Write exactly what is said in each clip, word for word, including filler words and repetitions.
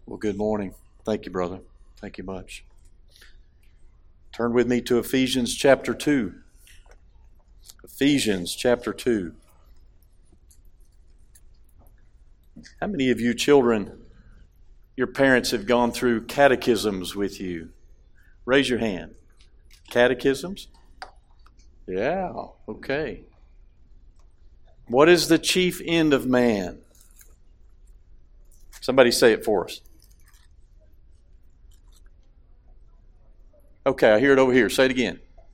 Well, good morning. Thank you, brother. Thank you much. Turn with me to Ephesians chapter two. Ephesians chapter two. How many of you children, your parents have gone through catechisms with you? Raise your hand. Catechisms? Yeah, okay. What is the chief end of man? Somebody say it for us. Okay, I hear it over here. Say it again.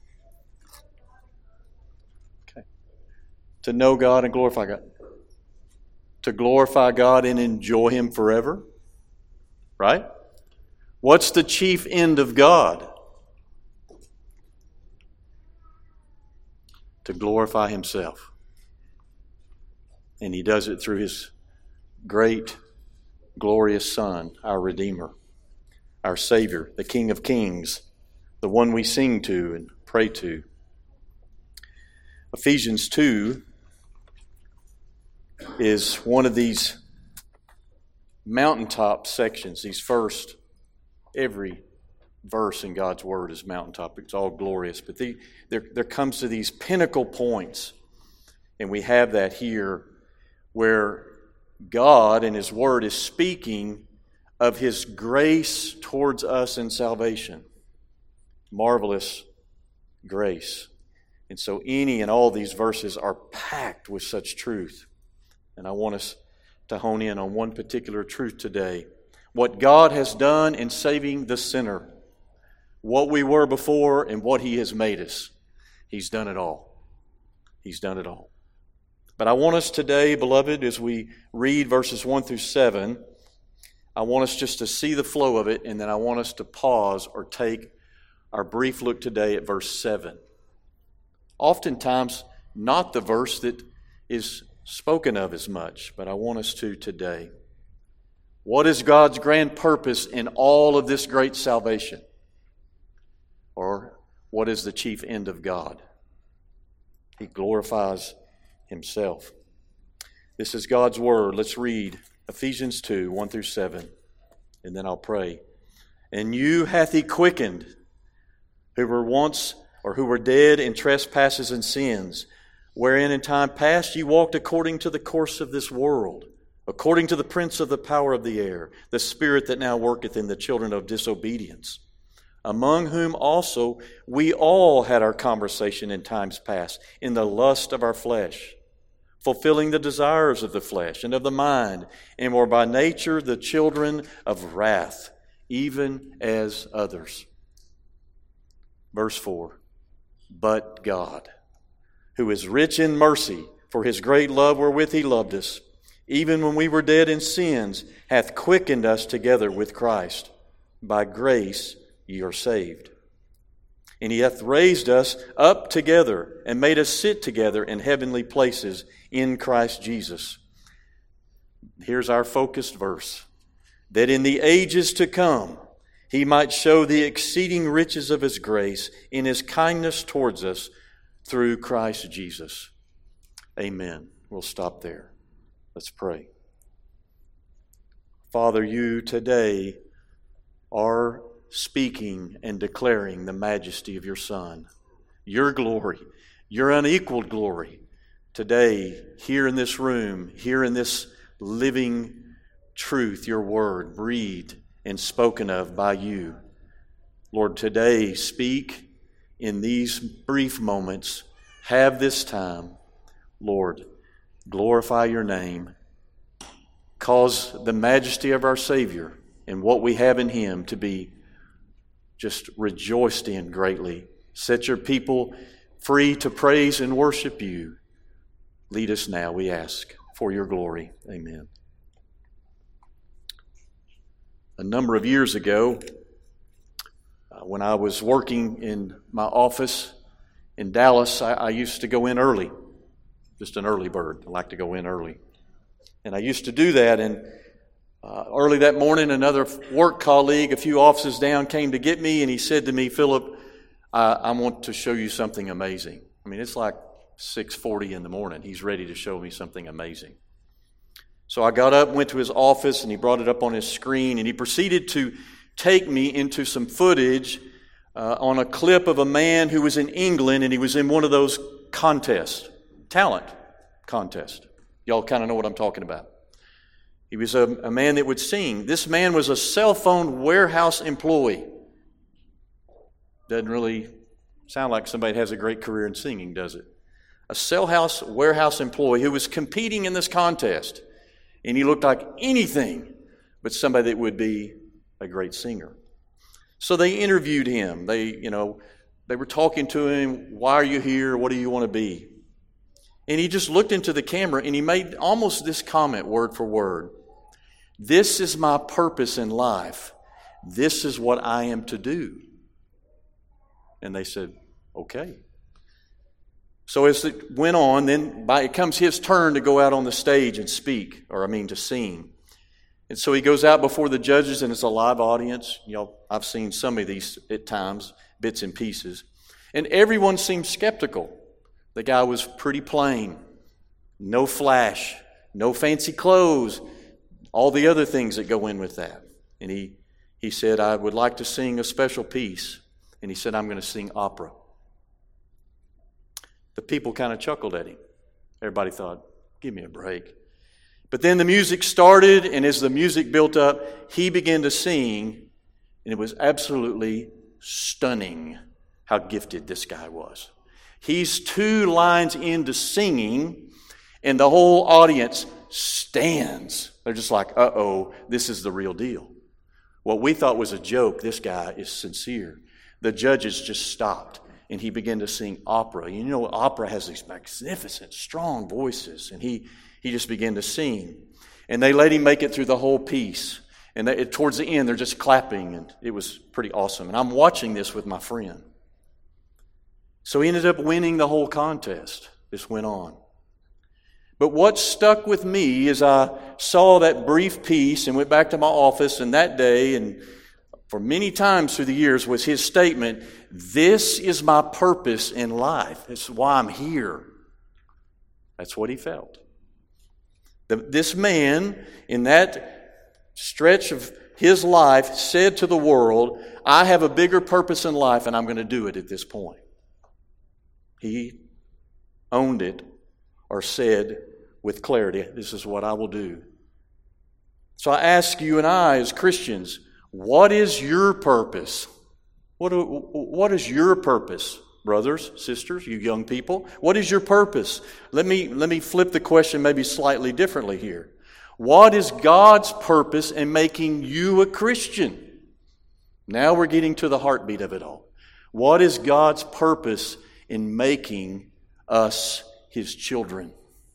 Okay. To know God and glorify God. To glorify God and enjoy Him forever. Right? What's the chief end of God? To glorify Himself. And He does it through His great, glorious Son, our Redeemer, our Savior, the King of Kings, the one we sing to and pray to. Ephesians two is one of these mountaintop sections. These first, every verse in God's Word is mountaintop. It's all glorious. But the, there, there comes to these pinnacle points, and we have that here where God in His Word is speaking of His grace towards us in salvation. Marvelous grace. And so any and all these verses are packed with such truth. And I want us to hone in on one particular truth today. What God has done in saving the sinner. What we were before and what He has made us. He's done it all. He's done it all. But I want us today, beloved, as we read verses one through seven, I want us just to see the flow of it, and then I want us to pause or take our brief look today at verse seven. Oftentimes, not the verse that is spoken of as much, but I want us to today. What is God's grand purpose in all of this great salvation? Or what is the chief end of God? He glorifies Himself. This is God's Word. Let's read Ephesians two, one through seven, and then I'll pray. And you hath He quickened, who were once, or who were dead in trespasses and sins, wherein in time past ye walked according to the course of this world, according to the prince of the power of the air, the spirit that now worketh in the children of disobedience, among whom also we all had our conversation in times past, in the lust of our flesh, fulfilling the desires of the flesh and of the mind, and were by nature the children of wrath, even as others. Verse four, but God, who is rich in mercy, for His great love wherewith He loved us, even when we were dead in sins, hath quickened us together with Christ. By grace ye are saved. And He hath raised us up together and made us sit together in heavenly places in Christ Jesus. Here's our focused verse. That in the ages to come He might show the exceeding riches of His grace in His kindness towards us through Christ Jesus. Amen. We'll stop there. Let's pray. Father, You today are speaking and declaring the majesty of Your Son, Your glory, Your unequaled glory. Today, here in this room, here in this living truth, Your Word, breathed and spoken of by You. Lord, today speak in these brief moments. Have this time. Lord, glorify Your name. Cause the majesty of our Savior and what we have in Him to be just rejoiced in greatly. Set Your people free to praise and worship You. Lead us now, we ask, for Your glory. Amen. A number of years ago, uh, when I was working in my office in Dallas, I, I used to go in early. Just an early bird. I like to go in early. And I used to do that, and uh, early that morning, another work colleague, a few offices down, came to get me, and he said to me, Philip, I, I want to show you something amazing. I mean, it's like six forty in the morning. He's ready to show me something amazing. So I got up, went to his office, and he brought it up on his screen, and he proceeded to take me into some footage uh, on a clip of a man who was in England, and he was in one of those contests, talent contests. Y'all kind of know what I'm talking about. He was a, a man that would sing. This man was a cell phone warehouse employee. Doesn't really sound like somebody that has a great career in singing, does it? A cell house warehouse employee who was competing in this contest. And he looked like anything but somebody that would be a great singer. So they interviewed him. They, you know, they were talking to him. Why are you here? What do you want to be? And he just looked into the camera and he made almost this comment word for word. This is my purpose in life. This is what I am to do. And they said, okay. So as it went on, then by, it comes his turn to go out on the stage and speak, or I mean to sing. And so he goes out before the judges, and it's a live audience. You know, I've seen some of these at times, bits and pieces. And everyone seemed skeptical. The guy was pretty plain. No flash, no fancy clothes, all the other things that go in with that. And he, he said, I would like to sing a special piece. And he said, I'm going to sing opera. The people kind of chuckled at him. Everybody thought, give me a break. But then the music started, and as the music built up, he began to sing, and it was absolutely stunning how gifted this guy was. He's two lines into singing, and the whole audience stands. They're just like, uh-oh, this is the real deal. What we thought was a joke, this guy is sincere. The judges just stopped, and he began to sing opera. You know, opera has these magnificent, strong voices, and he, he just began to sing. And they let him make it through the whole piece. And they, towards the end, they're just clapping, and it was pretty awesome. And I'm watching this with my friend. So he ended up winning the whole contest. This went on. But what stuck with me is I saw that brief piece and went back to my office, and that day, and for many times through the years, was his statement, this is my purpose in life. This is why I'm here. That's what he felt. The, this man, in that stretch of his life, said to the world, I have a bigger purpose in life, and I'm going to do it at this point. He owned it, or said with clarity, this is what I will do. So I ask you and I as Christians, what is your purpose? What, what is your purpose, brothers, sisters, you young people? What is your purpose? Let me, let me flip the question maybe slightly differently here. What is God's purpose in making you a Christian? Now we're getting to the heartbeat of it all. What is God's purpose in making us His children?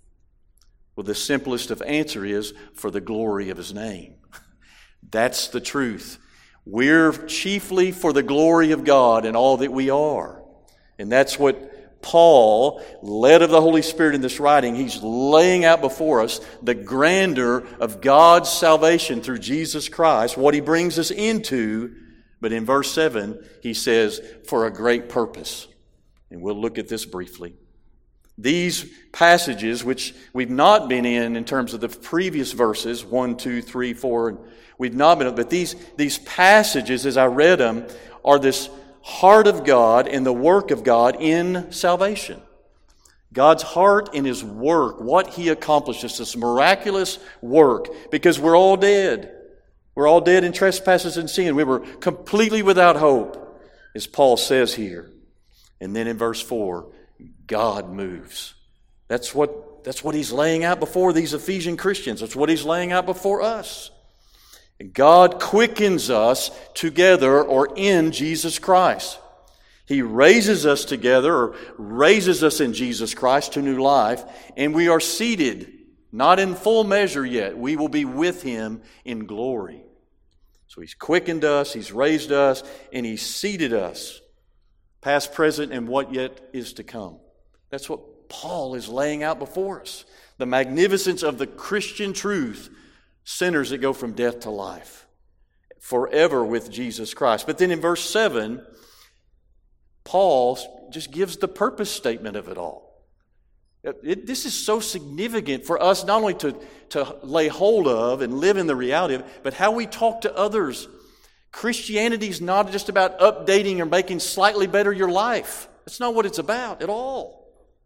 Well, the simplest of answer is for the glory of His name. That's the truth. We're chiefly for the glory of God in all that we are. And that's what Paul, led of the Holy Spirit in this writing, he's laying out before us the grandeur of God's salvation through Jesus Christ, what He brings us into. But in verse seven, he says, for a great purpose. And we'll look at this briefly. These passages, which we've not been in in terms of the previous verses, one, two, three, four, and we've not been, but these, these passages, as I read them, are this heart of God and the work of God in salvation. God's heart in His work, what He accomplishes, this miraculous work, because we're all dead. We're all dead in trespasses and sin. We were completely without hope, as Paul says here. And then in verse four, God moves. That's what, that's what He's laying out before these Ephesian Christians. That's what He's laying out before us. And God quickens us together or in Jesus Christ. He raises us together or raises us in Jesus Christ to new life, and we are seated, not in full measure yet. We will be with Him in glory. So He's quickened us, He's raised us, and He's seated us. Past, present, and what yet is to come. That's what Paul is laying out before us. The magnificence of the Christian truth. Sinners that go from death to life. Forever with Jesus Christ. But then in verse seven, Paul just gives the purpose statement of it all. It, this is so significant for us not only to, to lay hold of and live in the reality of it, but how we talk to others. Christianity is not just about updating or making slightly better your life. That's not what it's about at all.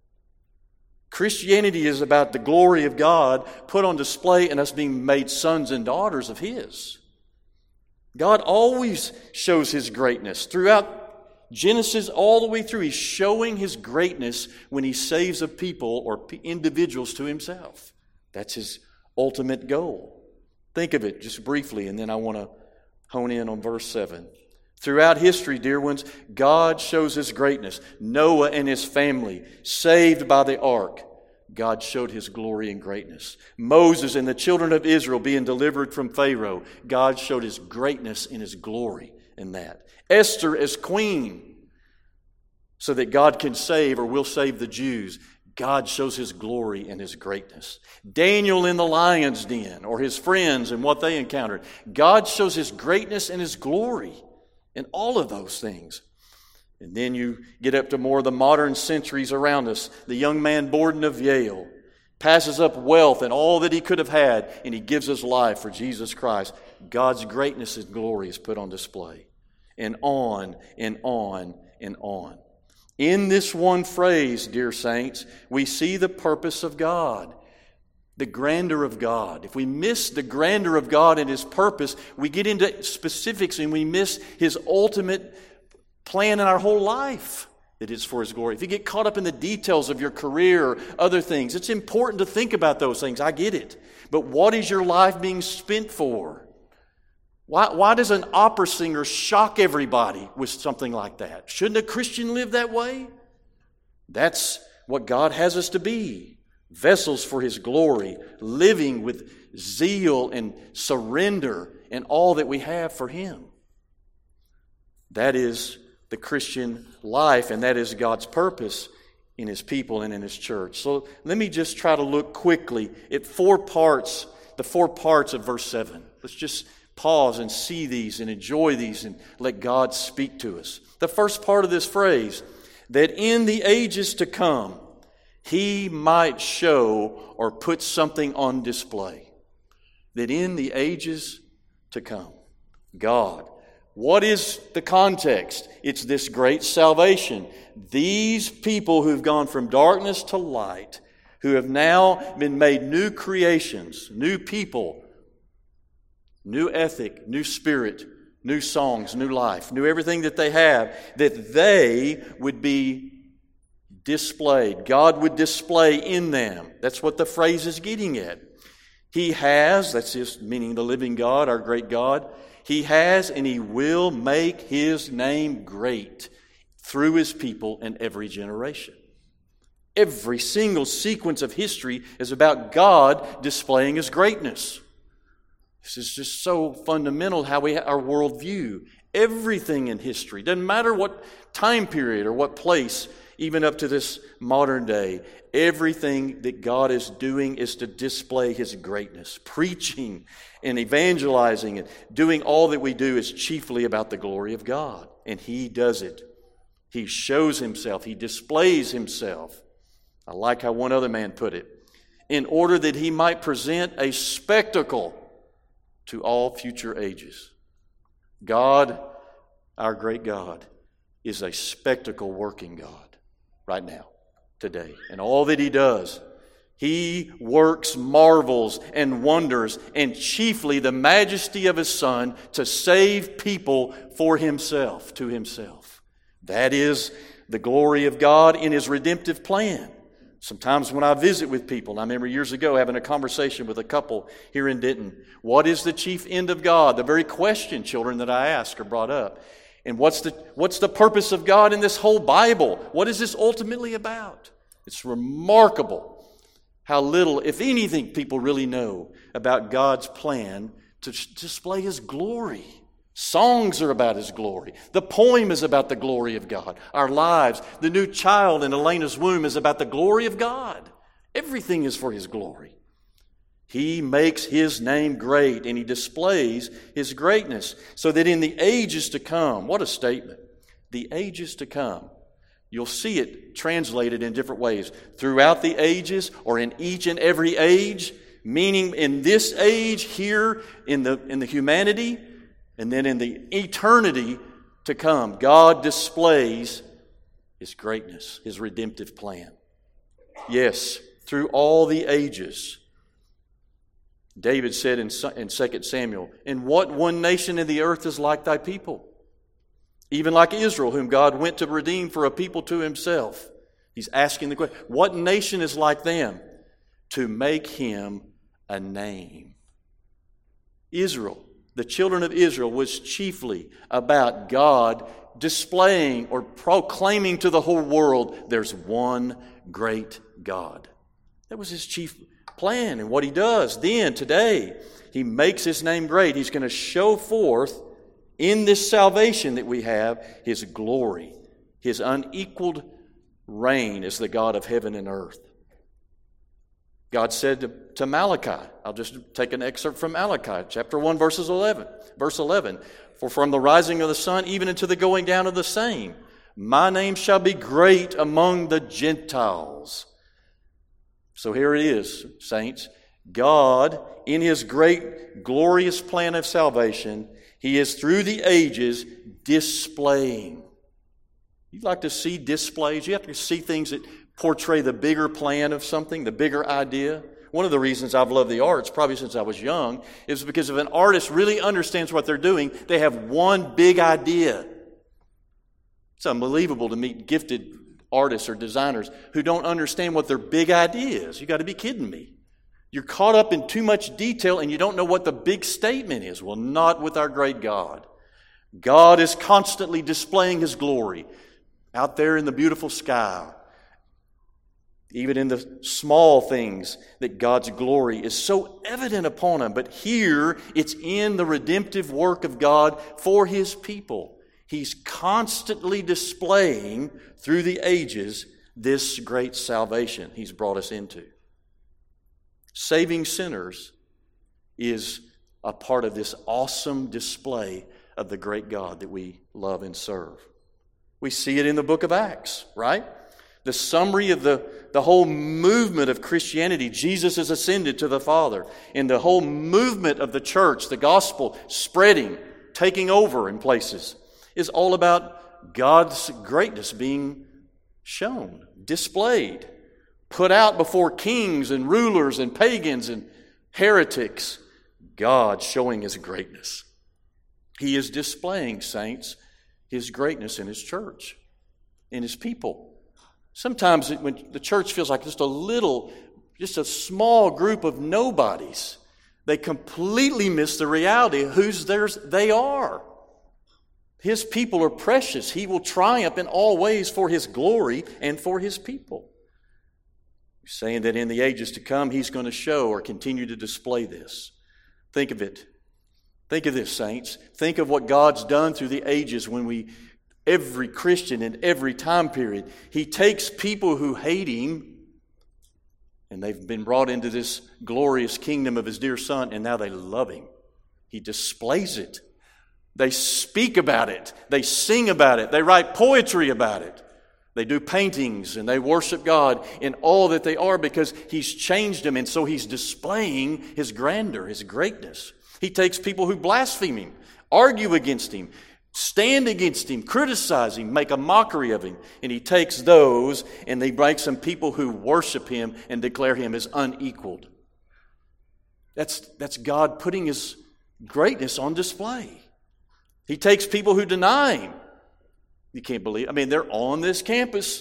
Christianity is about the glory of God put on display and us being made sons and daughters of His. God always shows His greatness. Throughout Genesis all the way through, He's showing His greatness when He saves a people or individuals to Himself. That's His ultimate goal. Think of it just briefly, and then I want to hone in on verse seven. Throughout history, dear ones, God shows His greatness. Noah and his family, saved by the ark. God showed His glory and greatness. Moses and the children of Israel being delivered from Pharaoh. God showed His greatness and His glory in that. Esther as queen, so that God can save or will save the Jews. God shows His glory and His greatness. Daniel in the lion's den, or his friends and what they encountered. God shows His greatness and His glory in all of those things. And then you get up to more of the modern centuries around us. The young man Borden of Yale passes up wealth and all that he could have had, and he gives his life for Jesus Christ. God's greatness and glory is put on display. And on and on and on. In this one phrase, dear saints, we see the purpose of God. The grandeur of God. If we miss the grandeur of God and His purpose, we get into specifics and we miss His ultimate plan in our whole life. That is for His glory. If you get caught up in the details of your career or other things, it's important to think about those things. I get it. But what is your life being spent for? Why, why does an opera singer shock everybody with something like that? Shouldn't a Christian live that way? That's what God has us to be. Vessels for His glory, living with zeal and surrender and all that we have for Him. That is the Christian life, and that is God's purpose in His people and in His church. So let me just try to look quickly at four parts, the four parts of verse seven. Let's just pause and see these and enjoy these and let God speak to us. The first part of this phrase, that in the ages to come, He might show or put something on display. That in the ages to come, God. What is the context? It's this great salvation. These people who've gone from darkness to light, who have now been made new creations, new people, new ethic, new spirit, new songs, new life, new everything that they have, that they would be displayed. God would display in them. That's what the phrase is getting at. He has, that's His, meaning the living God, our great God, He has and He will make His name great through His people in every generation. Every single sequence of history is about God displaying His greatness. This is just so fundamental how we our worldview. Everything in history, doesn't matter what time period or what place, even up to this modern day, everything that God is doing is to display His greatness. Preaching and evangelizing and doing all that we do is chiefly about the glory of God. And He does it. He shows Himself. He displays Himself. I like how one other man put it. In order that He might present a spectacle to all future ages. God, our great God, is a spectacle working God. Right now, today. And all that He does, He works marvels and wonders, and chiefly the majesty of His Son to save people for Himself, to Himself. That is the glory of God in His redemptive plan. Sometimes when I visit with people, and I remember years ago having a conversation with a couple here in Denton, what is the chief end of God? The very question, children, that I ask are brought up. And what's the what's the purpose of God in this whole Bible? What is this ultimately about? It's remarkable how little, if anything, people really know about God's plan to display His glory. Songs are about His glory. The poem is about the glory of God. Our lives, the new child in Elena's womb is about the glory of God. Everything is for His glory. He makes His name great, and He displays His greatness so that in the ages to come, what a statement, the ages to come, You'll see it translated in different ways. Throughout the ages, or in each and every age, meaning in this age here in the, in the humanity, and then in the eternity to come, God displays His greatness, His redemptive plan. Yes, through all the ages. David said in, in Second Samuel, "And what one nation in the earth is like thy people? Even like Israel, whom God went to redeem for a people to Himself." He's asking the question, what nation is like them? To make him a name. Israel, the children of Israel, was chiefly about God displaying or proclaiming to the whole world there's one great God. That was His chief plan and what He does. Then, today, He makes His name great. He's going to show forth in this salvation that we have His glory, His unequaled reign as the God of heaven and earth. God said to, to Malachi, I'll just take an excerpt from Malachi, chapter one, verses eleven. Verse eleven, "For from the rising of the sun even unto the going down of the same, my name shall be great among the Gentiles." So here it is, saints. God, in His great, glorious plan of salvation, He is through the ages displaying. You'd like to see displays. You have to see things that portray the bigger plan of something, the bigger idea. One of the reasons I've loved the arts, probably since I was young, is because if an artist really understands what they're doing, they have one big idea. It's unbelievable to meet gifted artists or designers who don't understand what their big idea is. You've got to be kidding me. You're caught up in too much detail and you don't know what the big statement is. Well, not with our great God. God is constantly displaying His glory out there in the beautiful sky. Even in the small things, that God's glory is so evident upon Him. But here, it's in the redemptive work of God for His people. He's constantly displaying through the ages this great salvation He's brought us into. Saving sinners is a part of this awesome display of the great God that we love and serve. We see it in the book of Acts, right? The summary of the, the whole movement of Christianity. Jesus is ascended to the Father. And the whole movement of the church, the gospel spreading, taking over in places, is all about God's greatness being shown, displayed, put out before kings and rulers and pagans and heretics. God showing His greatness. He is displaying, saints, His greatness in His church, in His people. Sometimes it, when the church feels like just a little, just a small group of nobodies, they completely miss the reality of whose theirs they are. His people are precious. He will triumph in all ways for His glory and for His people. He's saying that in the ages to come, He's going to show or continue to display this. Think of it. Think of this, saints. Think of what God's done through the ages when we, every Christian in every time period, He takes people who hate Him and they've been brought into this glorious kingdom of His dear Son, and now they love Him. He displays it. They speak about it. They sing about it. They write poetry about it. They do paintings and they worship God in all that they are because He's changed them, and so He's displaying His grandeur, His greatness. He takes people who blaspheme Him, argue against Him, stand against Him, criticize Him, make a mockery of Him. And He takes those and He makes some people who worship Him and declare Him as unequaled. That's, that's God putting His greatness on display. He takes people who deny Him. You can't believe, I mean, they're on this campus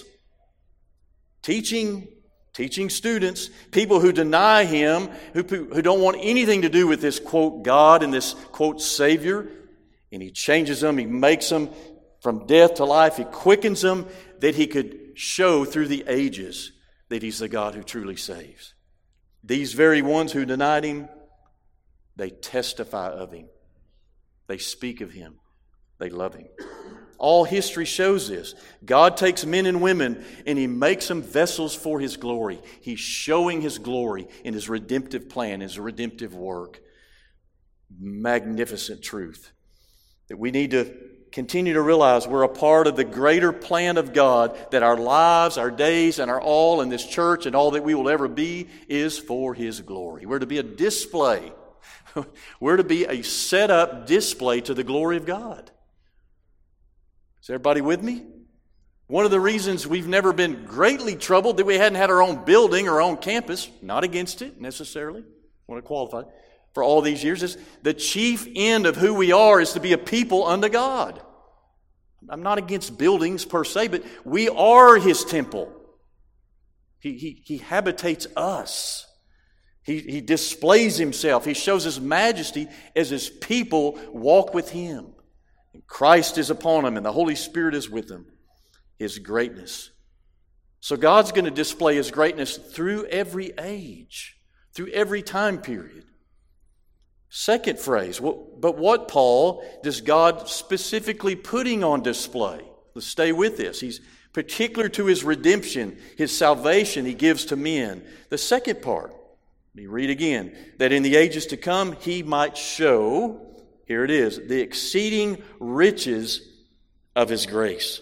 teaching, teaching students, people who deny Him, who, who don't want anything to do with this, quote, God and this, quote, Savior. And He changes them. He makes them from death to life. He quickens them that He could show through the ages that He's the God who truly saves. These very ones who denied Him, they testify of Him. They speak of Him. They love Him. All history shows this. God takes men and women and He makes them vessels for His glory. He's showing His glory in His redemptive plan, His redemptive work. Magnificent truth that we need to continue to realize we're a part of the greater plan of God, that our lives, our days, and our all in this church and all that we will ever be is for His glory. We're to be a display. We're to be a set-up display to the glory of God. Is everybody with me? One of the reasons we've never been greatly troubled that we hadn't had our own building or our own campus, not against it necessarily, I want to qualify, for all these years, is the chief end of who we are is to be a people unto God. I'm not against buildings per se, but we are His temple. He, he, he habitates us. He, he displays Himself. He shows His majesty as His people walk with Him. And Christ is upon them and the Holy Spirit is with them. His greatness. So God's going to display His greatness through every age, through every time period. Second phrase, but what, Paul, does God specifically putting on display? Let's stay with this. He's particular to His redemption, His salvation He gives to men. The second part, let me read again, that in the ages to come He might show, here it is, the exceeding riches of His grace.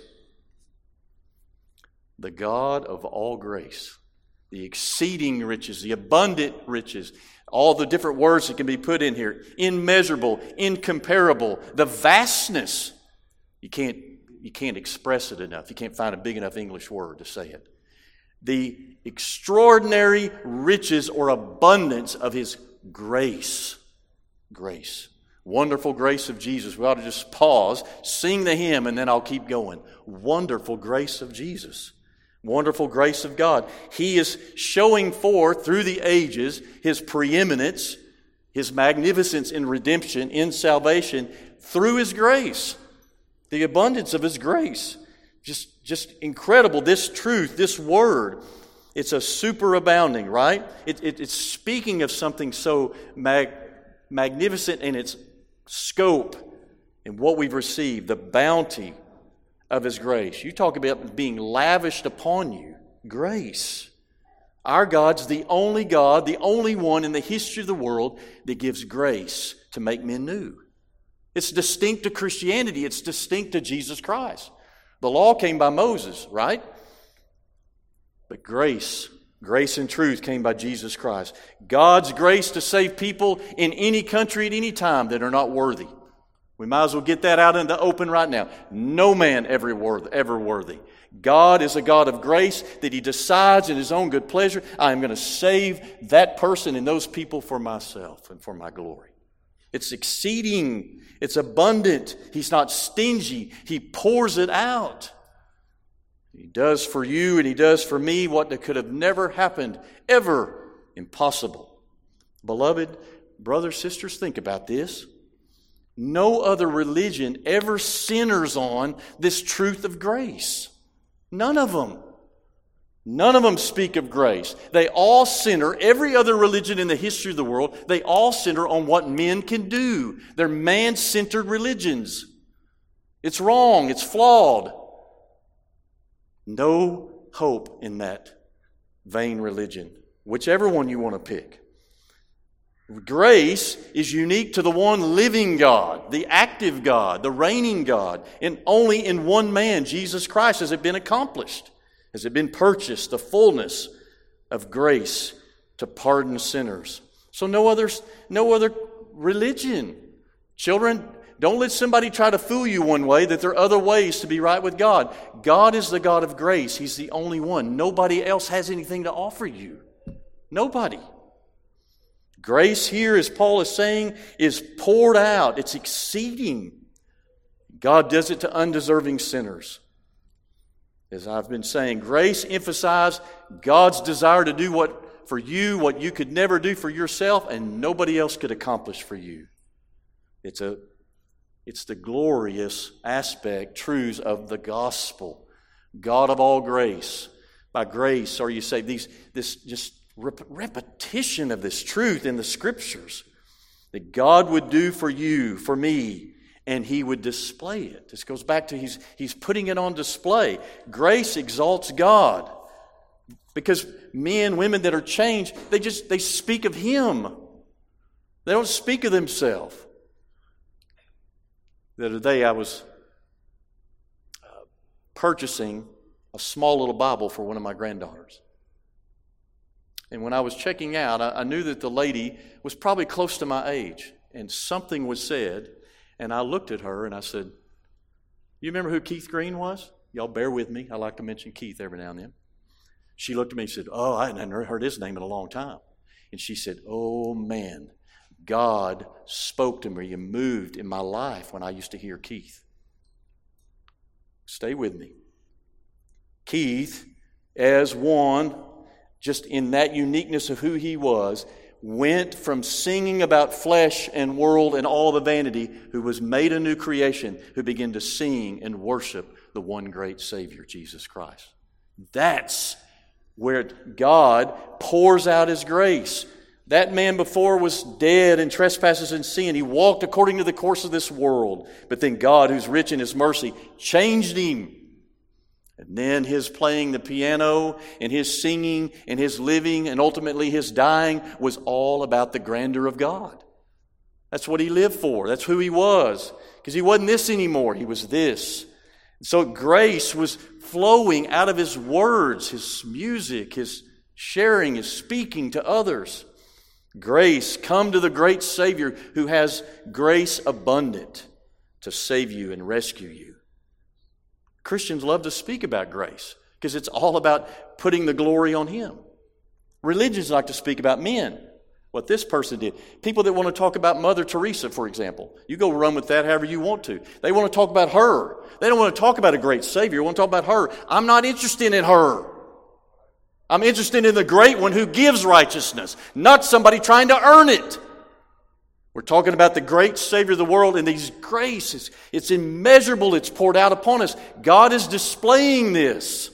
The God of all grace, the exceeding riches, the abundant riches, all the different words that can be put in here, immeasurable, incomparable, the vastness. You can't, you can't express it enough. You can't find a big enough English word to say it. The extraordinary riches or abundance of His grace. Grace. Wonderful grace of Jesus. We ought to just pause, sing the hymn, and then I'll keep going. Wonderful grace of Jesus. Wonderful grace of God. He is showing forth through the ages His preeminence, His magnificence in redemption, in salvation, through His grace. The abundance of His grace. Just, just incredible. This truth, this word, it's a superabounding, right? It, it, it's speaking of something so mag, magnificent in its scope and what we've received, the bounty of His grace. You talk about being lavished upon you. Grace. Our God's the only God, the only one in the history of the world that gives grace to make men new. It's distinct to Christianity. It's distinct to Jesus Christ. The law came by Moses, right? But grace, grace and truth came by Jesus Christ. God's grace to save people in any country at any time that are not worthy. We might as well get that out in the open right now. No man ever worthy, ever worthy. God is a God of grace that He decides in His own good pleasure, I am going to save that person and those people for myself and for my glory. It's exceeding. It's abundant. He's not stingy. He pours it out. He does for you and He does for me what could have never happened, ever. Impossible. Beloved, brothers, sisters, think about this. No other religion ever centers on this truth of grace. None of them. None of them speak of grace. They all center, every other religion in the history of the world, they all center on what men can do. They're man-centered religions. It's wrong. It's flawed. No hope in that vain religion, whichever one you want to pick. Grace is unique to the one living God, the active God, the reigning God, and only in one man, Jesus Christ, has it been accomplished. Has it been purchased, the fullness of grace to pardon sinners. So no other, no other religion. Children, don't let somebody try to fool you one way that there are other ways to be right with God. God is the God of grace. He's the only one. Nobody else has anything to offer you. Nobody. Grace here, as Paul is saying, is poured out. It's exceeding. God does it to undeserving sinners. As I've been saying, grace emphasizes God's desire to do what for you, what you could never do for yourself and nobody else could accomplish for you. It's a, it's the glorious aspect, truths of the gospel. God of all grace. By grace are you saved. These, this just rep- repetition of this truth in the Scriptures that God would do for you, for me, and He would display it. This goes back to He's, he's putting it on display. Grace exalts God. Because men, women that are changed, they just they speak of Him. They don't speak of themselves. The other day I was purchasing a small little Bible for one of my granddaughters. And when I was checking out, I, I knew that the lady was probably close to my age. And something was said, and I looked at her and I said, "You remember who Keith Green was?" Y'all bear with me. I like to mention Keith every now and then. She looked at me and said, "Oh, I hadn't heard his name in a long time." And she said, "Oh, man, God spoke to me and moved in my life when I used to hear Keith." Stay with me. Keith, as one, just in that uniqueness of who he was, went from singing about flesh and world and all the vanity, who was made a new creation, who began to sing and worship the one great Savior, Jesus Christ. That's where God pours out His grace. That man before was dead in trespasses and sin. He walked according to the course of this world. But then God, who's rich in His mercy, changed him. And then his playing the piano and his singing and his living and ultimately his dying was all about the grandeur of God. That's what he lived for. That's who he was. Because he wasn't this anymore. He was this. So grace was flowing out of his words, his music, his sharing, his speaking to others. Grace, come to the great Savior who has grace abundant to save you and rescue you. Christians love to speak about grace because it's all about putting the glory on Him. Religions like to speak about men, what this person did. People that want to talk about Mother Teresa, for example. You go run with that however you want to. They want to talk about her. They don't want to talk about a great Savior. They want to talk about her. I'm not interested in her. I'm interested in the great one who gives righteousness, not somebody trying to earn it. We're talking about the great Savior of the world and these graces. It's immeasurable. It's poured out upon us. God is displaying this.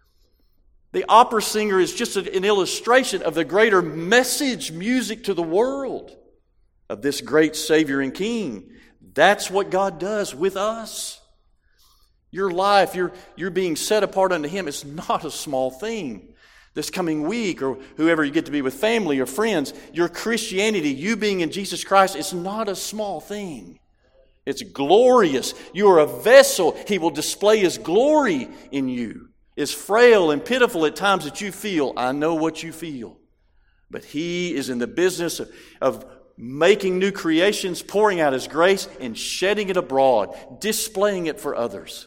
The opera singer is just an illustration of the greater message, music to the world of this great Savior and King. That's what God does with us. Your life, you're, you're being set apart unto Him. It's not a small thing. This coming week, or whoever you get to be with, family or friends, your Christianity, you being in Jesus Christ, is not a small thing. It's glorious. You are a vessel. He will display His glory in you. As frail and pitiful at times that you feel, I know what you feel. But He is in the business of, of making new creations, pouring out His grace and shedding it abroad, displaying it for others.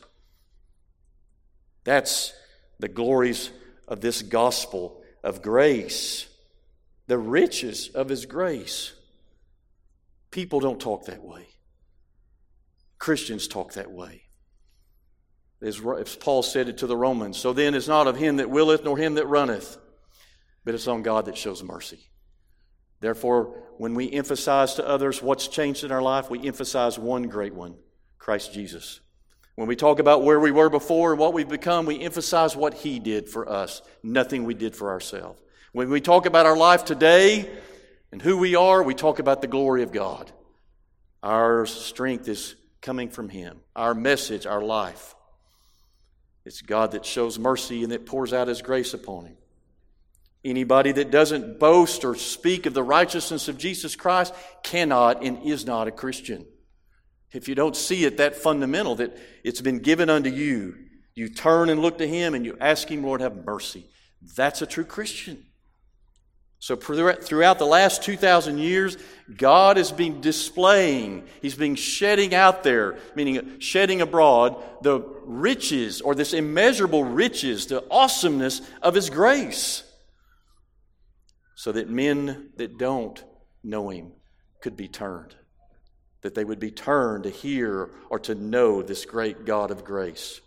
That's the glories of this gospel of grace, the riches of His grace. People don't talk that way. Christians talk that way. As Paul said it to the Romans, so then it's not of him that willeth nor him that runneth, but it's on God that shows mercy. Therefore, when we emphasize to others what's changed in our life, we emphasize one great one, Christ Jesus. When we talk about where we were before and what we've become, we emphasize what He did for us, nothing we did for ourselves. When we talk about our life today and who we are, we talk about the glory of God. Our strength is coming from Him. Our message, our life. It's God that shows mercy and that pours out His grace upon Him. Anybody that doesn't boast or speak of the righteousness of Jesus Christ cannot and is not a Christian. If you don't see it that fundamental, that it's been given unto you, you turn and look to Him and you ask Him, Lord, have mercy. That's a true Christian. So throughout the last two thousand years, God has been displaying, He's been shedding out there, meaning shedding abroad, the riches or this immeasurable riches, the awesomeness of His grace. So that men that don't know Him could be turned. That they would be turned to hear or to know this great God of grace.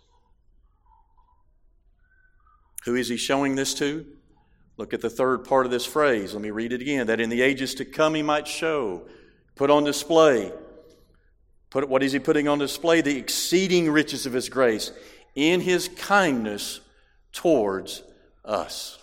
Who is He showing this to? Look at the third part of this phrase. Let me read it again. That in the ages to come He might show, put on display. Put, what is He putting on display? The exceeding riches of His grace in His kindness towards us.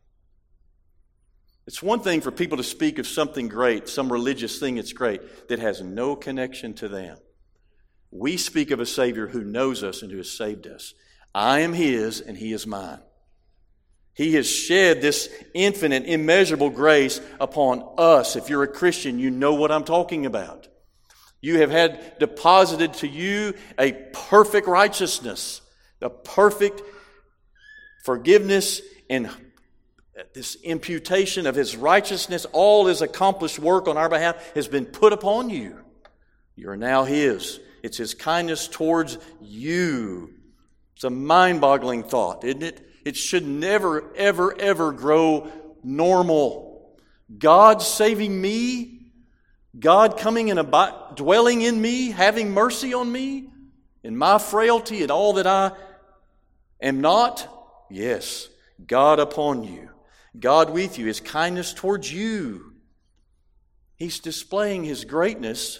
It's one thing for people to speak of something great, some religious thing that's great, that has no connection to them. We speak of a Savior who knows us and who has saved us. I am His and He is mine. He has shed this infinite, immeasurable grace upon us. If you're a Christian, you know what I'm talking about. You have had deposited to you a perfect righteousness. A perfect forgiveness and this imputation of His righteousness, all His accomplished work on our behalf has been put upon you. You are now His. It's His kindness towards you. It's a mind-boggling thought, isn't it? It should never, ever, ever grow normal. God saving me, God coming and ab- dwelling in me, having mercy on me, in my frailty and all that I am not. Yes, God upon you. God with you, His kindness towards you. He's displaying His greatness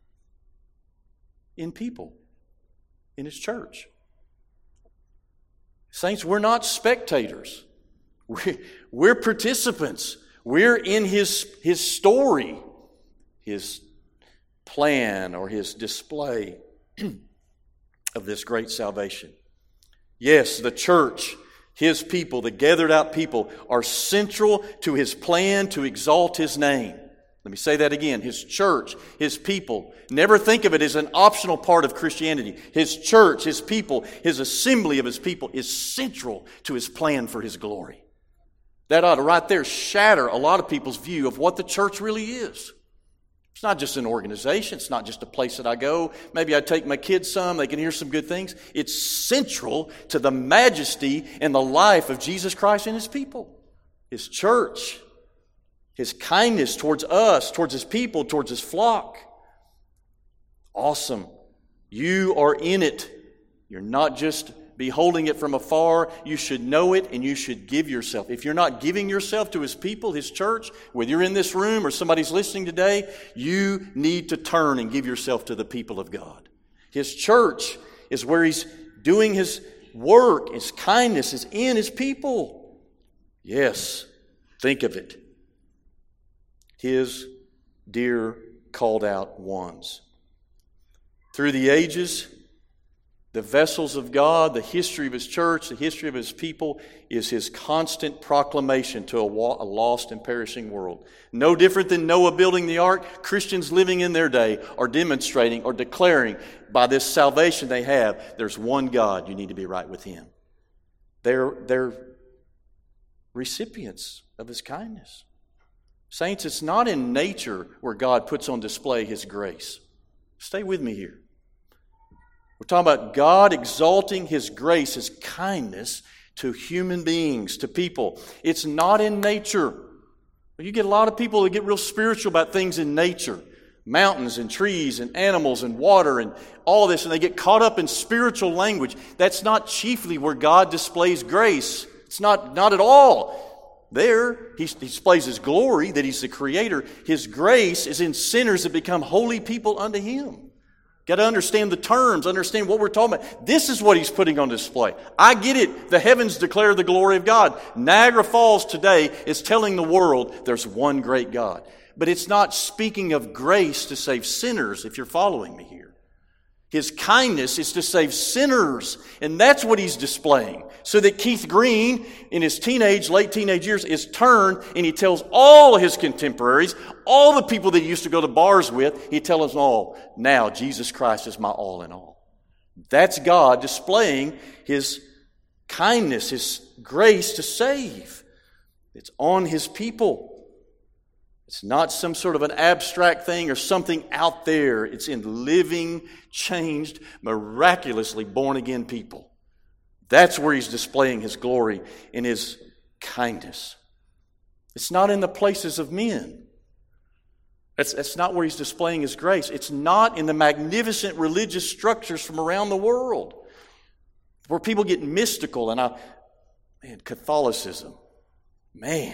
in people, in His church. Saints, we're not spectators. We're, we're participants. We're in His, His story, His plan or His display of this great salvation. Yes, the church, His people, the gathered out people, are central to His plan to exalt His name. Let me say that again. His church, His people. Never think of it as an optional part of Christianity. His church, His people, His assembly of His people is central to His plan for His glory. That ought to right there shatter a lot of people's view of what the church really is. It's not just an organization. It's not just a place that I go. Maybe I take my kids some. They can hear some good things. It's central to the majesty and the life of Jesus Christ and His people. His church. His kindness towards us, towards His people, towards His flock. Awesome. You are in it. You're not just beholding it from afar. You should know it and you should give yourself. If you're not giving yourself to His people, His church, whether you're in this room or somebody's listening today, you need to turn and give yourself to the people of God. His church is where He's doing His work. His kindness is in His people. Yes, think of it. His dear called out ones. Through the ages, the vessels of God, the history of His church, the history of His people is His constant proclamation to a lost and perishing world. No different than Noah building the ark, Christians living in their day are demonstrating or declaring by this salvation they have, there's one God, you need to be right with Him. They're, they're recipients of His kindness. Saints, it's not in nature where God puts on display His grace. Stay with me here. We're talking about God exalting His grace, His kindness to human beings, to people. It's not in nature. You get a lot of people that get real spiritual about things in nature. Mountains and trees and animals and water and all this, and they get caught up in spiritual language. That's not chiefly where God displays grace. It's not, not at all. There, He displays His glory, that He's the Creator. His grace is in sinners that become holy people unto Him. Got to understand the terms, understand what we're talking about. This is what He's putting on display. I get it. The heavens declare the glory of God. Niagara Falls today is telling the world there's one great God. But it's not speaking of grace to save sinners, if you're following me here. His kindness is to save sinners. And that's what He's displaying. So that Keith Green, in his teenage, late teenage years, is turned and he tells all his contemporaries, all the people that he used to go to bars with, he tells them all, now Jesus Christ is my all in all. That's God displaying His kindness, His grace to save. It's on His people. It's not some sort of an abstract thing or something out there. It's in living, changed, miraculously born-again people. That's where He's displaying His glory in His kindness. It's not in the places of men. That's, that's not where He's displaying His grace. It's not in the magnificent religious structures from around the world where people get mystical. And I, man, Catholicism, man,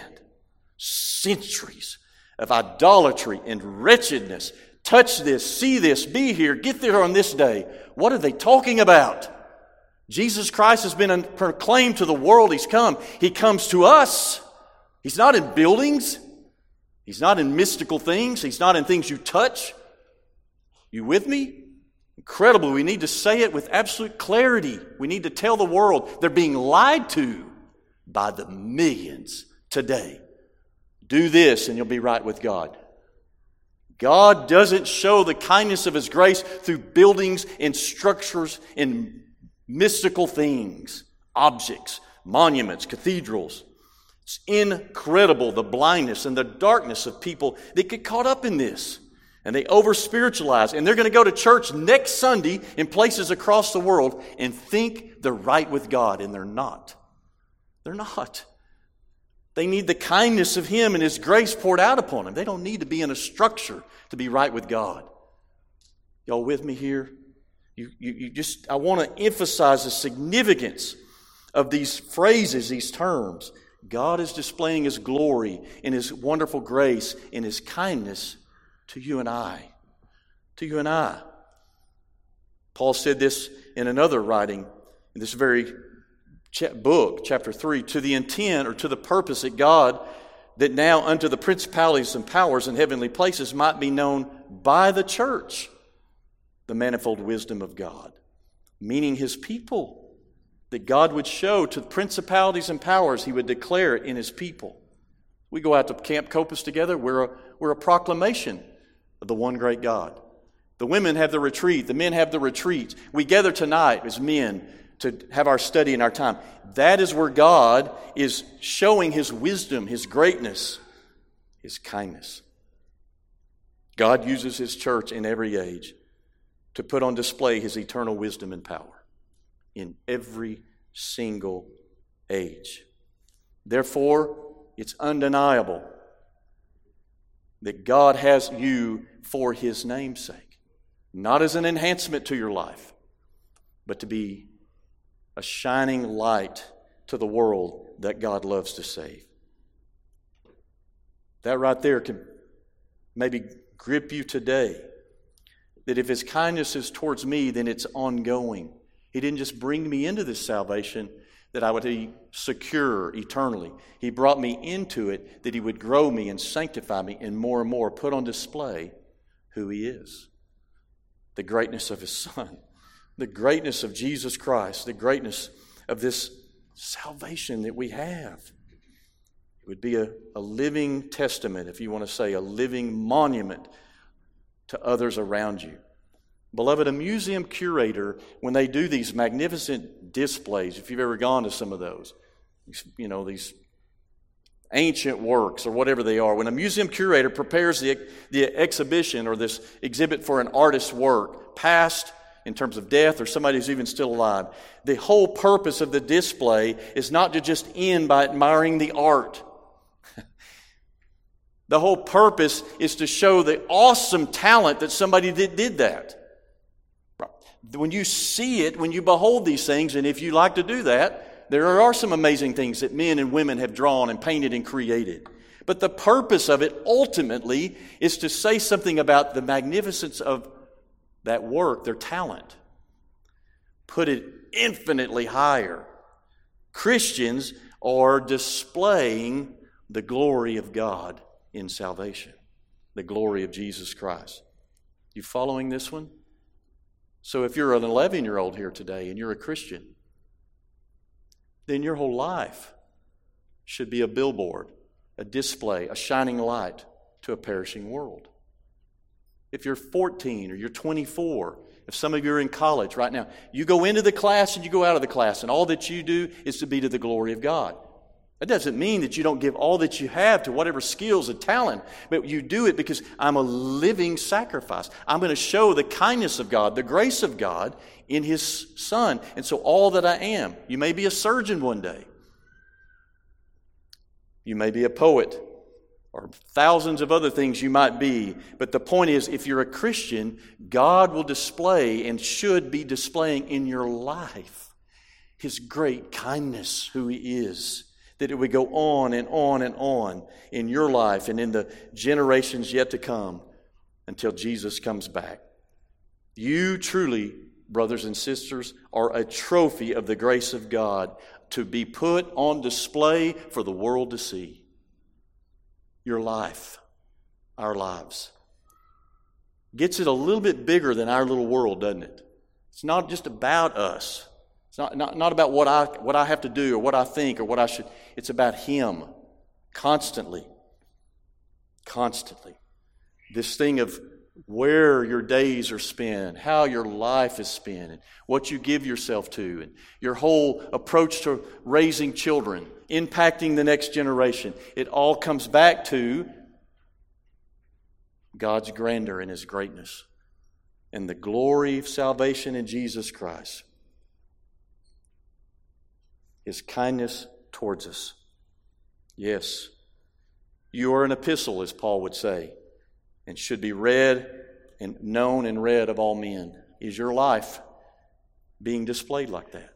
centuries of idolatry and wretchedness. Touch this, see this, be here, get there on this day. What are they talking about? Jesus Christ has been proclaimed to the world. He's come. He comes to us. He's not in buildings. He's not in mystical things. He's not in things you touch. You with me? Incredible. We need to say it with absolute clarity. We need to tell the world they're being lied to by the millions today. Do this and you'll be right with God. God doesn't show the kindness of His grace through buildings and structures and mystical things, objects, monuments, cathedrals. It's incredible the blindness and the darkness of people that get caught up in this. And they over-spiritualize. And they're going to go to church next Sunday in places across the world and think they're right with God. And they're not. They're not. They need the kindness of Him and His grace poured out upon them. They don't need to be in a structure to be right with God. Y'all with me here? You, you, you just, I want to emphasize the significance of these phrases, these terms. God is displaying His glory and His wonderful grace and His kindness to you and I. To you and I. Paul said this in another writing, in this very book, chapter three, to the intent or to the purpose that God, that now unto the principalities and powers in heavenly places might be known by the church, the manifold wisdom of God. Meaning His people, that God would show to the principalities and powers, He would declare it in His people. We go out to Camp Copus together, we're a, we're a proclamation of the one great God. The women have the retreat, the men have the retreat. We gather tonight as men to have our study and our time. That is where God is showing His wisdom, His greatness, His kindness. God uses His church in every age to put on display His eternal wisdom and power in every single age. Therefore, it's undeniable that God has you for His name's sake, not as an enhancement to your life, but to be a shining light to the world that God loves to save. That right there can maybe grip you today. That if His kindness is towards me, then it's ongoing. He didn't just bring me into this salvation that I would be secure eternally. He brought me into it that He would grow me and sanctify me and more and more put on display who He is. The greatness of His Son. The greatness of Jesus Christ, the greatness of this salvation that we have. It would be a, a living testament, if you want to say, a living monument to others around you. Beloved, a museum curator, when they do these magnificent displays, if you've ever gone to some of those, you know, these ancient works or whatever they are, when a museum curator prepares the, the exhibition or this exhibit for an artist's work, past, in terms of death, or somebody who's even still alive. The whole purpose of the display is not to just end by admiring the art. The whole purpose is to show the awesome talent that somebody did, did that. When you see it, when you behold these things, and if you like to do that, there are some amazing things that men and women have drawn and painted and created. But the purpose of it ultimately is to say something about the magnificence of that work, their talent. Put it infinitely higher. Christians are displaying the glory of God in salvation. The glory of Jesus Christ. You following this one? So if you're an eleven-year-old here today and you're a Christian, then your whole life should be a billboard, a display, a shining light to a perishing world. If you're fourteen or you're twenty-four, if some of you are in college right now, you go into the class and you go out of the class, and all that you do is to be to the glory of God. That doesn't mean that you don't give all that you have to whatever skills and talent, but you do it because I'm a living sacrifice. I'm going to show the kindness of God, the grace of God in His Son. And so all that I am, you may be a surgeon one day. You may be a poet, or thousands of other things you might be. But the point is, if you're a Christian, God will display and should be displaying in your life His great kindness, who He is. That it would go on and on and on in your life and in the generations yet to come until Jesus comes back. You truly, brothers and sisters, are a trophy of the grace of God to be put on display for the world to see. Your life, our lives, gets it a little bit bigger than our little world, doesn't it? It's not just about us. It's not, not, not about what I what I have to do or what I think or what I should. It's about Him constantly. Constantly. This thing of where your days are spent, how your life is spent, and what you give yourself to, and your whole approach to raising children, impacting the next generation. It all comes back to God's grandeur and His greatness and the glory of salvation in Jesus Christ. His kindness towards us. Yes, you are an epistle, as Paul would say, and should be read and known and read of all men. Is your life being displayed like that?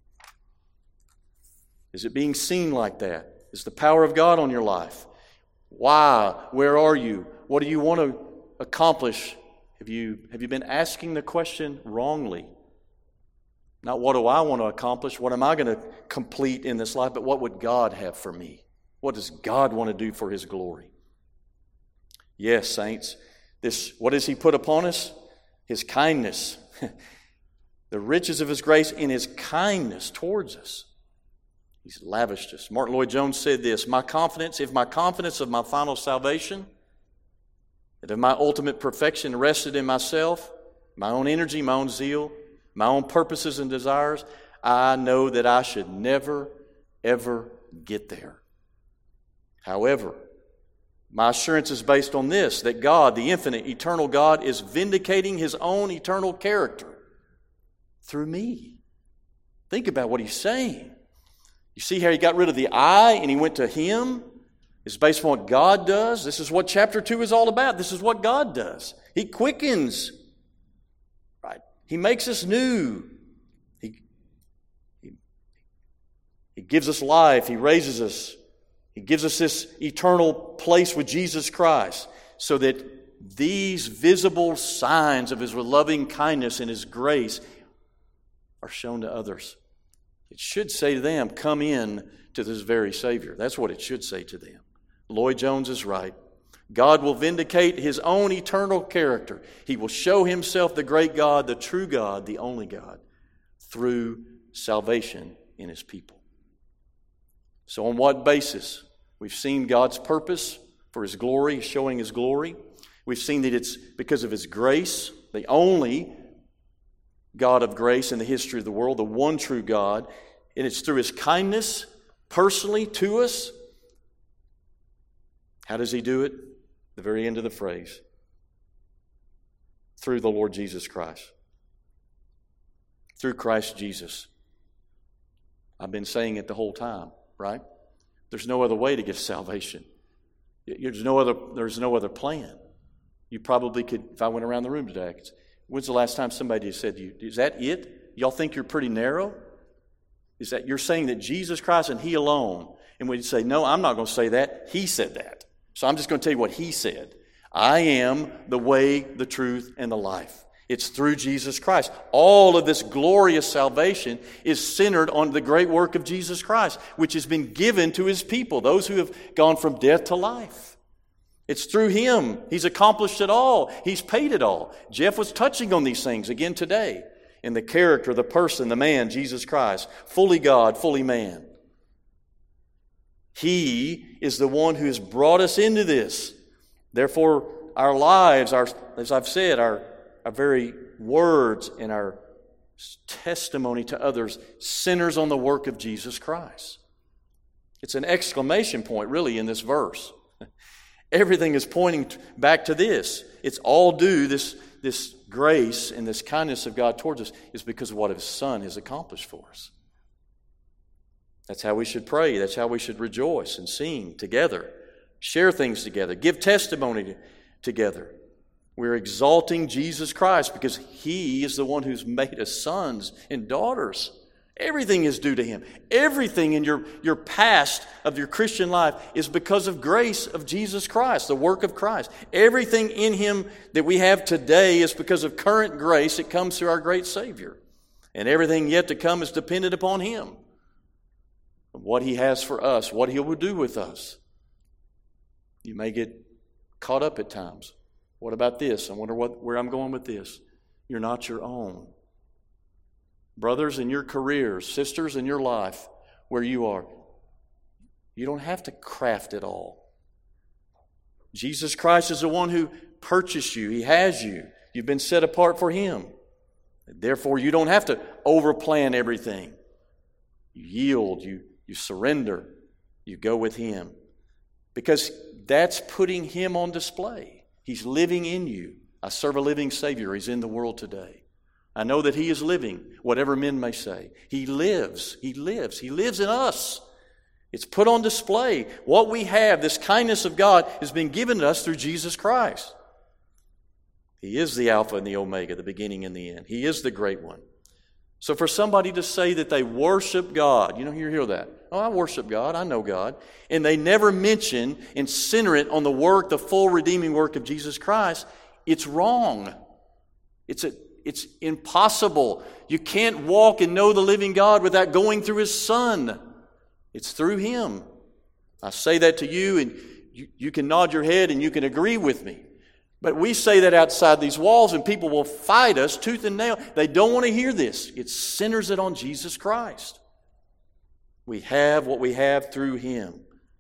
Is it being seen like that? Is the power of God on your life? Why? Where are you? What do you want to accomplish? Have you, have you been asking the question wrongly? Not what do I want to accomplish? What am I going to complete in this life? But what would God have for me? What does God want to do for His glory? Yes, saints, this, what does He put upon us? His kindness. The riches of His grace in His kindness towards us. He's lavished us. Martin Lloyd-Jones said this, my confidence, if my confidence of my final salvation, and of my ultimate perfection rested in myself, my own energy, my own zeal, my own purposes and desires, I know that I should never, ever get there. However, my assurance is based on this, that God, the infinite, eternal God, is vindicating His own eternal character through me. Think about what He's saying. You see how He got rid of the I and He went to Him? It's based on what God does. This is what chapter two is all about. This is what God does. He quickens. Right? He makes us new. He, he, he gives us life. He raises us. He gives us this eternal place with Jesus Christ so that these visible signs of His loving kindness and His grace are shown to others. It should say to them, come in to this very Savior. That's what it should say to them. Lloyd-Jones is right. God will vindicate His own eternal character. He will show Himself the great God, the true God, the only God, through salvation in His people. So on what basis? We've seen God's purpose for His glory, showing His glory. We've seen that it's because of His grace, the only God of grace in the history of the world, the one true God. And it's through His kindness personally to us. How does He do it? The very end of the phrase. Through the Lord Jesus Christ. Through Christ Jesus. I've been saying it the whole time, right? There's no other way to get salvation. There's no other, there's no other plan. You probably could, if I went around the room today, when's the last time somebody said to you, is that it? Y'all think you're pretty narrow? Is that you're saying that Jesus Christ and He alone? And we'd say, no, I'm not going to say that. He said that. So I'm just going to tell you what He said. I am the way, the truth, and the life. It's through Jesus Christ. All of this glorious salvation is centered on the great work of Jesus Christ, which has been given to His people, those who have gone from death to life. It's through Him. He's accomplished it all. He's paid it all. Jeff was touching on these things again today. In the character, the person, the man, Jesus Christ. Fully God, fully man. He is the one who has brought us into this. Therefore, our lives, our, as I've said, our, our very words and our testimony to others centers on the work of Jesus Christ. It's an exclamation point, really, in this verse. Everything is pointing back to this. It's all due, this, this grace and this kindness of God towards us is because of what His Son has accomplished for us. That's how we should pray. That's how we should rejoice and sing together. Share things together. Give testimony together. We're exalting Jesus Christ because He is the one who's made us sons and daughters. Everything is due to Him. Everything in your, your past of your Christian life is because of grace of Jesus Christ, the work of Christ. Everything in Him that we have today is because of current grace that comes through our great Savior. And everything yet to come is dependent upon Him. What He has for us, what He will do with us. You may get caught up at times. What about this? I wonder what, where I'm going with this. You're not your own. Brothers in your careers, sisters in your life, where you are, you don't have to craft it all. Jesus Christ is the one who purchased you. He has you. You've been set apart for Him. Therefore, you don't have to overplan everything. You yield, you, you surrender, you go with Him. Because that's putting Him on display. He's living in you. I serve a living Savior. He's in the world today. I know that He is living, whatever men may say. He lives. He lives. He lives in us. It's put on display. What we have, this kindness of God, has been given to us through Jesus Christ. He is the Alpha and the Omega, the beginning and the end. He is the great one. So for somebody to say that they worship God, you know, you hear that. Oh, I worship God. I know God. And they never mention and center it on the work, the full redeeming work of Jesus Christ. It's wrong. It's a, it's impossible. You can't walk and know the living God without going through His Son. It's through Him. I say that to you, and you, you can nod your head and you can agree with me. But we say that outside these walls, and people will fight us tooth and nail. They don't want to hear this. It centers it on Jesus Christ. We have what we have through Him,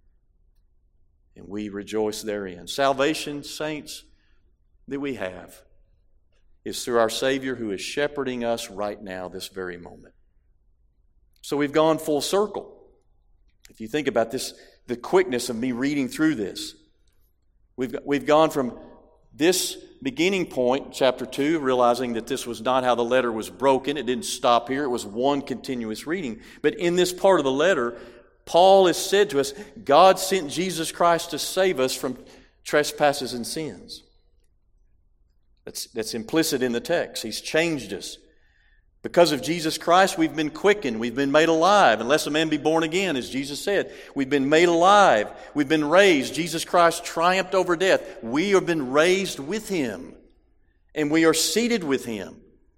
and we rejoice therein. Salvation, saints, that we have is through our Savior who is shepherding us right now, this very moment. So we've gone full circle. If you think about this, the quickness of me reading through this, we've, we've gone from this beginning point, chapter two, realizing that this was not how the letter was broken. It didn't stop here. It was one continuous reading. But in this part of the letter, Paul has said to us, God sent Jesus Christ to save us from trespasses and sins. That's, that's implicit in the text. He's changed us. Because of Jesus Christ, we've been quickened. We've been made alive. Unless a man be born again, as Jesus said. We've been made alive. We've been raised. Jesus Christ triumphed over death. We have been raised with Him. And we are seated with Him.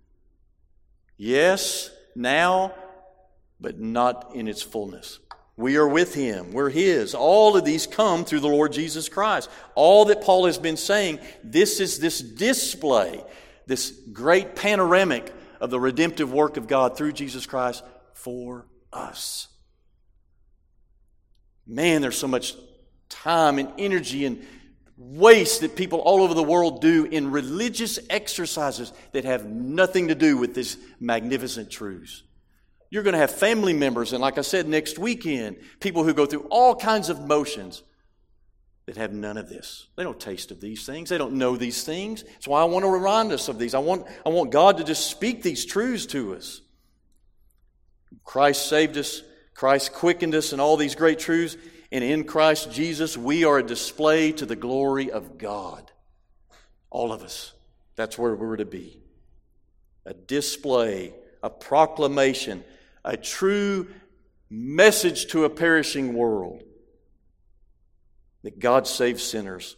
Yes, now, but not in its fullness. We are with Him. We're His. All of these come through the Lord Jesus Christ. All that Paul has been saying, this is this display, this great panoramic of the redemptive work of God through Jesus Christ for us. Man, there's so much time and energy and waste that people all over the world do in religious exercises that have nothing to do with this magnificent truths. You're going to have family members, and like I said, next weekend, people who go through all kinds of motions that have none of this. They don't taste of these things. They don't know these things. That's why I want to remind us of these. I want, I want God to just speak these truths to us. Christ saved us. Christ quickened us in all these great truths. And in Christ Jesus, we are a display to the glory of God. All of us. That's where we're to be. A display, a proclamation, a true message to a perishing world. That God saves sinners.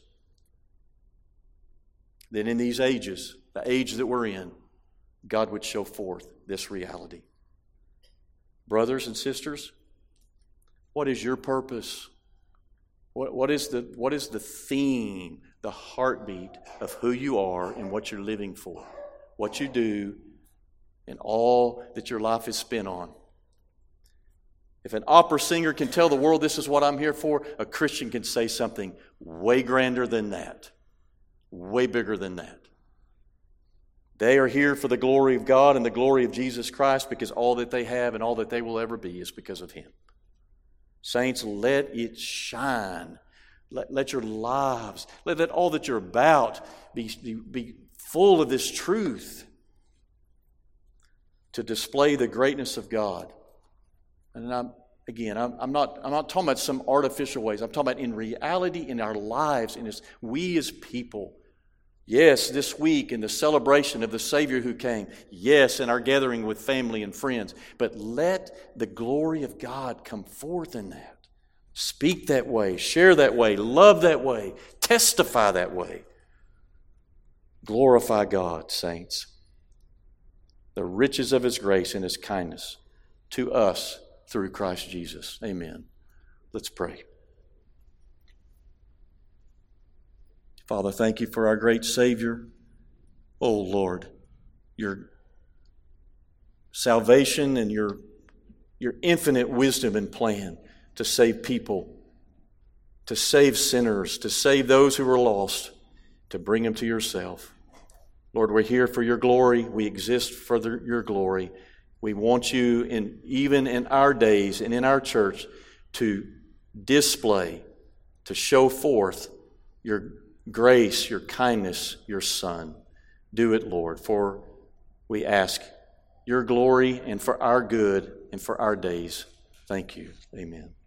That in these ages, the age that we're in, God would show forth this reality. Brothers and sisters, what is your purpose? What, what is the, what is the theme, the heartbeat of who you are and what you're living for? What you do and all that your life is spent on. If an opera singer can tell the world this is what I'm here for, a Christian can say something way grander than that. Way bigger than that. They are here for the glory of God and the glory of Jesus Christ because all that they have and all that they will ever be is because of Him. Saints, let it shine. Let, let your lives, let, let all that you're about be, be, be full of this truth to display the greatness of God. And I'm, again, I'm, I'm not I'm not talking about some artificial ways. I'm talking about in reality, in our lives, in this, we as people. Yes, this week in the celebration of the Savior who came. Yes, in our gathering with family and friends. But let the glory of God come forth in that. Speak that way, share that way, love that way, testify that way. Glorify God, saints. The riches of His grace and His kindness to us through Christ Jesus. Amen. Let's pray. Father, thank You for our great Savior. Oh, Lord, Your salvation and Your, your infinite wisdom and plan to save people, to save sinners, to save those who are lost. to bring them to yourself. Lord, we're here for your glory. We exist for the, your glory. We want you, in, even in our days and in our church, to display, to show forth your grace, your kindness, your Son. Do it, Lord, for we ask your glory and for our good and for our days. Thank you. Amen.